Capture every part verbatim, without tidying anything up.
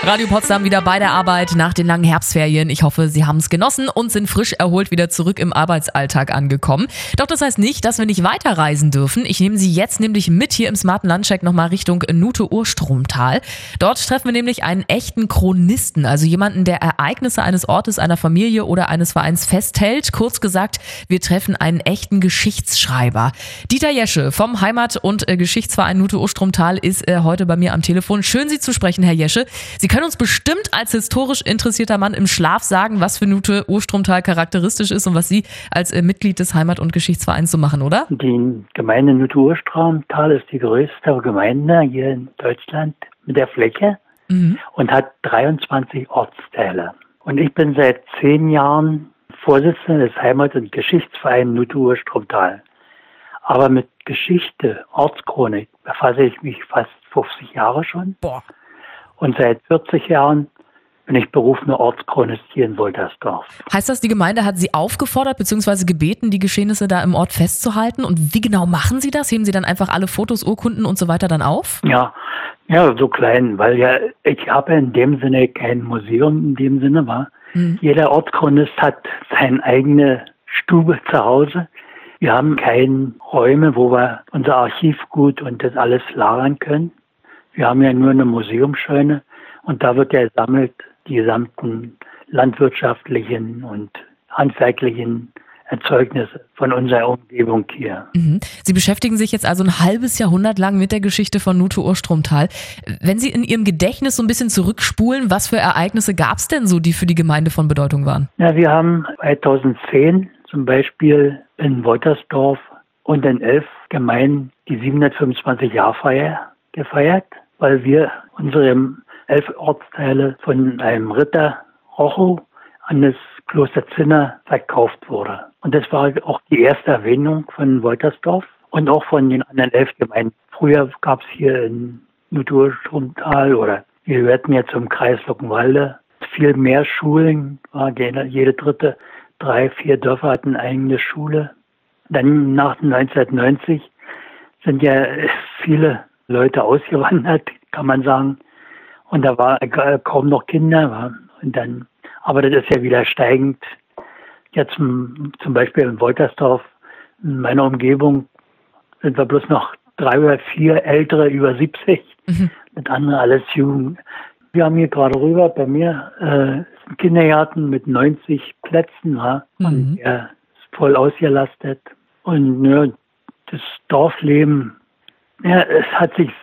Radio Potsdam wieder bei der Arbeit nach den langen Herbstferien. Ich hoffe, Sie haben es genossen und sind frisch erholt wieder zurück im Arbeitsalltag angekommen. Doch das heißt nicht, dass wir nicht weiterreisen dürfen. Ich nehme Sie jetzt nämlich mit hier im smarten Landcheck nochmal Richtung Nuthe-Urstromtal. Dort treffen wir nämlich einen echten Chronisten, also jemanden, der Ereignisse eines Ortes, einer Familie oder eines Vereins festhält. Kurz gesagt, wir treffen einen echten Geschichtsschreiber. Dieter Jesche vom Heimat- und Geschichtsverein Nuthe-Urstromtal ist heute bei mir am Telefon. Schön, Sie zu sprechen, Herr Jesche. Sie können uns bestimmt als historisch interessierter Mann im Schlaf sagen, was für Nuthe-Urstromtal charakteristisch ist und was Sie als äh, Mitglied des Heimat- und Geschichtsvereins so machen, oder? Die Gemeinde Nuthe-Urstromtal ist die größte Gemeinde hier in Deutschland mit der Fläche mhm. und hat dreiundzwanzig Ortsteile. Und ich bin seit zehn Jahren Vorsitzender des Heimat- und Geschichtsvereins Nuthe-Urstromtal. Aber mit Geschichte, Ortschronik befasse ich mich fast fünfzig Jahre schon. Boah. Und seit vierzig Jahren bin ich berufener Ortschronist hier in Woltersdorf. Heißt das, die Gemeinde hat Sie aufgefordert bzw. gebeten, die Geschehnisse da im Ort festzuhalten? Und wie genau machen Sie das? Heben Sie dann einfach alle Fotos, Urkunden und so weiter dann auf? Ja, ja, so klein, weil ja ich habe in dem Sinne kein Museum in dem Sinne war. Hm. Jeder Ortschronist hat seine eigene Stube zu Hause. Wir haben keine Räume, wo wir unser Archivgut und das alles lagern können. Wir haben ja nur eine Museumsscheune und da wird ja gesammelt die gesamten landwirtschaftlichen und handwerklichen Erzeugnisse von unserer Umgebung hier. Mhm. Sie beschäftigen sich jetzt also ein halbes Jahrhundert lang mit der Geschichte von Nuthe-Urstromtal. Wenn Sie in Ihrem Gedächtnis so ein bisschen zurückspulen, was für Ereignisse gab es denn so, die für die Gemeinde von Bedeutung waren? Ja, wir haben zweitausendzehn zum Beispiel in Woltersdorf und in elf Gemeinden die siebenhundertfünfundzwanzig-Jahr-Feier gefeiert, weil wir unsere elf Ortsteile von einem Ritter Rochow an das Kloster Zinna verkauft wurde. Und das war auch die erste Erwähnung von Woltersdorf und auch von den anderen elf Gemeinden. Früher gab es hier in Nuthe-Urstromtal oder wir gehörten ja zum Kreis Luckenwalde viel mehr Schulen, war jede dritte, drei, vier Dörfer hatten eine eigene Schule. Dann nach neunzehnhundertneunzig sind ja viele Leute ausgewandert, kann man sagen. Und da war kaum noch Kinder. Und dann, aber das ist ja wieder steigend. Jetzt zum, zum Beispiel in Woltersdorf, in meiner Umgebung, sind wir bloß noch drei oder vier Ältere über siebzig. Mhm. Das andere alles Jugend. Wir haben hier gerade rüber bei mir äh, einen Kindergarten mit neunzig Plätzen. Ja, mhm. Und der ist voll ausgelastet. Und ja, das Dorfleben, ja, es hat sich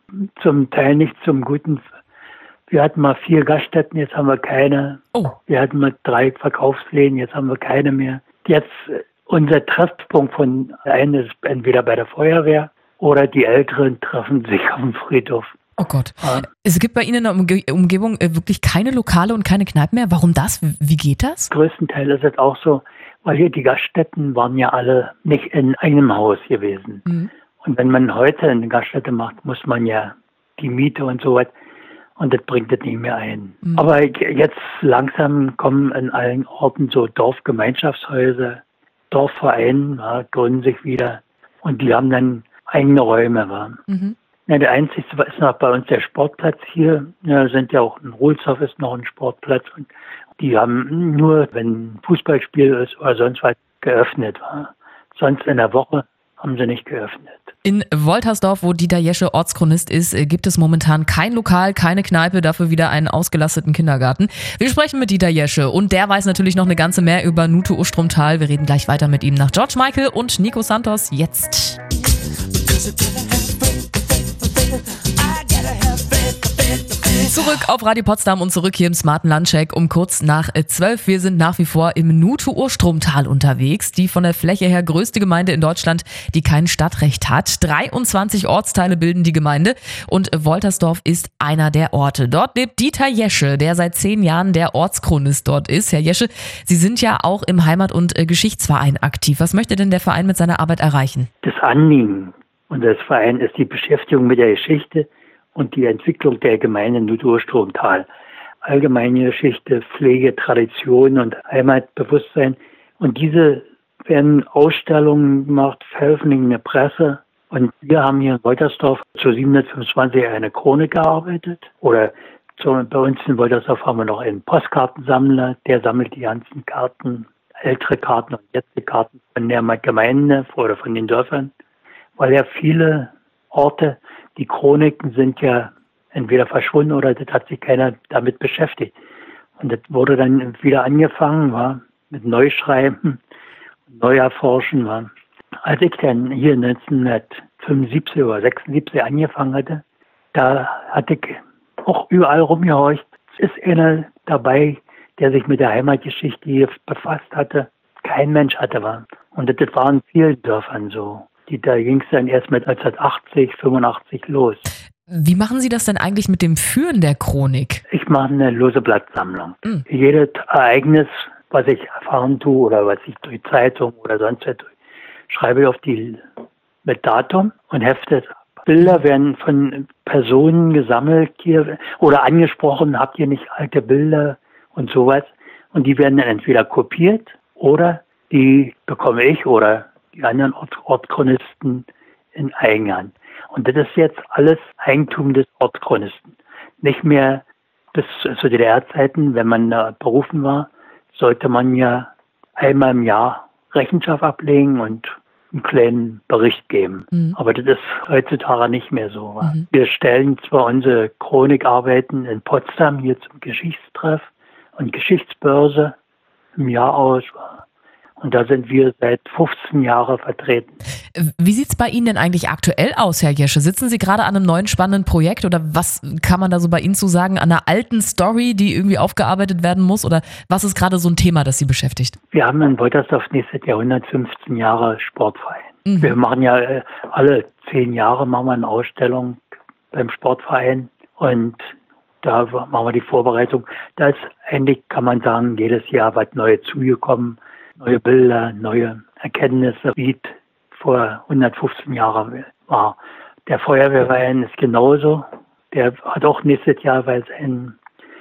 zum Teil nicht zum Guten. Wir hatten mal vier Gaststätten, jetzt haben wir keine. Oh. Wir hatten mal drei Verkaufsläden, jetzt haben wir keine mehr. Jetzt unser Treffpunkt von einem ist entweder bei der Feuerwehr oder die Älteren treffen sich auf dem Friedhof. Oh Gott. Ja. Es gibt bei Ihnen in der Umge- Umgebung wirklich keine Lokale und keine Kneipen mehr. Warum das? Wie geht das? Größtenteils ist es auch so, weil hier die Gaststätten waren ja alle nicht in einem Haus gewesen. Mhm. Und wenn man heute eine Gaststätte macht, muss man ja die Miete und so weiter. Und das bringt es nicht mehr ein. Mhm. Aber jetzt langsam kommen in allen Orten so Dorfgemeinschaftshäuser, Dorfvereine, ja, gründen sich wieder. Und die haben dann eigene Räume. Ja. Mhm. Ja, der einzige ist noch bei uns der Sportplatz hier. Ja, sind ja auch in Rohlsdorf ist noch ein Sportplatz. Und die haben nur, wenn ein Fußballspiel ist oder sonst was, geöffnet. Ja. Sonst in der Woche haben sie nicht geöffnet. In Woltersdorf, wo Dieter Jesche Ortschronist ist, gibt es momentan kein Lokal, keine Kneipe, dafür wieder einen ausgelasteten Kindergarten. Wir sprechen mit Dieter Jesche und der weiß natürlich noch eine ganze mehr über Nuthe-Urstromtal. Wir reden gleich weiter mit ihm nach George Michael und Nico Santos jetzt. Zurück auf Radio Potsdam und zurück hier im smarten Landcheck um kurz nach zwölf. Wir sind nach wie vor im Nuthe-Urstromtal unterwegs, die von der Fläche her größte Gemeinde in Deutschland, die kein Stadtrecht hat. dreiundzwanzig Ortsteile bilden die Gemeinde und Woltersdorf ist einer der Orte. Dort lebt Dieter Jesche, der seit zehn Jahren der Ortschronist dort ist. Herr Jesche, Sie sind ja auch im Heimat- und Geschichtsverein aktiv. Was möchte denn der Verein mit seiner Arbeit erreichen? Das Anliegen unseres Vereins ist die Beschäftigung mit der Geschichte und die Entwicklung der Gemeinde Nuthe-Urstromtal. Allgemeine Geschichte, Pflege, Tradition und Heimatbewusstsein. Und diese werden Ausstellungen gemacht, veröffentlicht in der Presse. Und wir haben hier in Woltersdorf zu siebenhundertfünfundzwanzig eine Chronik gearbeitet oder So, bei uns in Woltersdorf haben wir noch einen Postkartensammler, der sammelt die ganzen Karten, ältere Karten und jetzige Karten von der Gemeinde oder von den Dörfern, weil ja viele Orte, die Chroniken sind ja entweder verschwunden oder das hat sich keiner damit beschäftigt. Und das wurde dann wieder angefangen, war mit Neuschreiben, Neuerforschen. War. Als ich dann hier neunzehnhundertfünfundsiebzig oder sechsundsiebzig angefangen hatte, da hatte ich auch überall rumgehorcht. Es ist einer dabei, der sich mit der Heimatgeschichte hier befasst hatte. Kein Mensch hatte war. Und das waren in vielen Dörfern so. Die, da ging es dann erst mit neunzehnhundertachtzig, fünfundachtzig los. Wie machen Sie das denn eigentlich mit dem Führen der Chronik? Ich mache eine lose Blattsammlung. Mhm. Jedes Ereignis, was ich erfahren tue oder was ich durch Zeitung oder sonst was tue, schreibe ich auf die mit Datum und hefte es ab. Bilder werden von Personen gesammelt hier oder angesprochen, habt ihr nicht alte Bilder und sowas. Und die werden dann entweder kopiert oder die bekomme ich oder die anderen Ort Ortschronisten in Eigenhand. Und das ist jetzt alles Eigentum des Ortschronisten. Nicht mehr bis zu D D R-Zeiten, wenn man da berufen war, sollte man ja einmal im Jahr Rechenschaft ablegen und einen kleinen Bericht geben. Mhm. Aber das ist heutzutage nicht mehr so. Mhm. Wir stellen zwar unsere Chronikarbeiten in Potsdam hier zum Geschichtstreff und Geschichtsbörse im Jahr aus. Und da sind wir seit fünfzehn Jahren vertreten. Wie sieht es bei Ihnen denn eigentlich aktuell aus, Herr Jesche? Sitzen Sie gerade an einem neuen spannenden Projekt oder was kann man da so bei Ihnen zu sagen? An einer alten Story, die irgendwie aufgearbeitet werden muss? Oder was ist gerade so ein Thema, das Sie beschäftigt? Wir haben in Woltersdorf nächstes Jahr hundertfünfzehn Jahre Sportverein. Mhm. Wir machen ja äh, alle zehn Jahre machen wir eine Ausstellung beim Sportverein und da machen wir die Vorbereitung. Da ist eigentlich, kann man sagen, jedes Jahr was Neues zugekommen. Neue Bilder, neue Erkenntnisse, wie es vor hundertfünfzehn Jahren war. Der Feuerwehrverein ist genauso. Der hat auch nächstes Jahr weil sein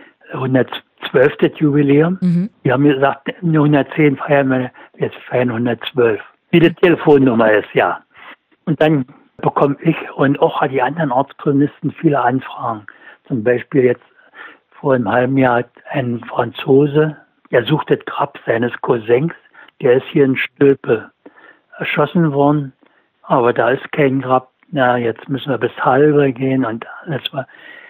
hundertzwölftes Jubiläum. Mhm. Wir haben gesagt, hundertzehn feiern wir, wir feiern hundertzwölf. Wie die Telefonnummer ist, ja. Und dann bekomme ich und auch die anderen Ortschronisten viele Anfragen. Zum Beispiel jetzt vor einem halben Jahr hat ein Franzose, der sucht das Grab seines Cousins. Der ist hier in Stülpe erschossen worden, aber da ist kein Grab. Na, jetzt müssen wir bis Halbe gehen und alles war.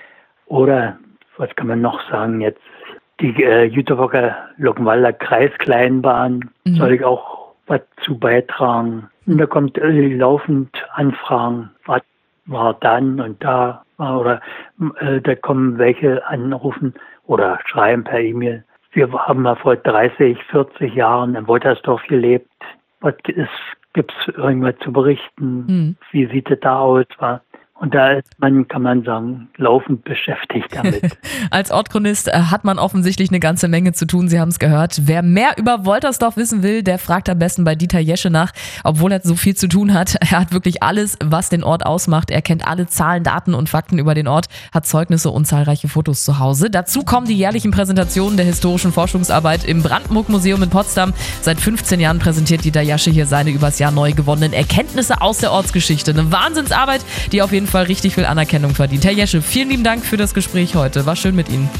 Oder, was kann man noch sagen, jetzt die äh, Jüterböcker Luckenwalder Kreiskleinbahn mhm. soll ich auch was zu beitragen. Und da kommt äh, laufend Anfragen, was war dann und da, oder äh, da kommen welche anrufen oder schreiben per E-Mail. Wir haben mal vor dreißig, vierzig Jahren in Woltersdorf gelebt. Was gibt es irgendwas zu berichten? Hm. Wie sieht es da aus? Und da ist man, kann man sagen, laufend beschäftigt damit. Als Ortschronist hat man offensichtlich eine ganze Menge zu tun. Sie haben es gehört. Wer mehr über Woltersdorf wissen will, der fragt am besten bei Dieter Jesche nach, obwohl er so viel zu tun hat. Er hat wirklich alles, was den Ort ausmacht. Er kennt alle Zahlen, Daten und Fakten über den Ort, hat Zeugnisse und zahlreiche Fotos zu Hause. Dazu kommen die jährlichen Präsentationen der historischen Forschungsarbeit im Brandenburg-Museum in Potsdam. Seit fünfzehn Jahren präsentiert Dieter Jesche hier seine übers Jahr neu gewonnenen Erkenntnisse aus der Ortsgeschichte. Eine Wahnsinnsarbeit, die auf jeden Fall richtig viel Anerkennung verdient. Herr Jesche, vielen lieben Dank für das Gespräch heute. War schön mit Ihnen.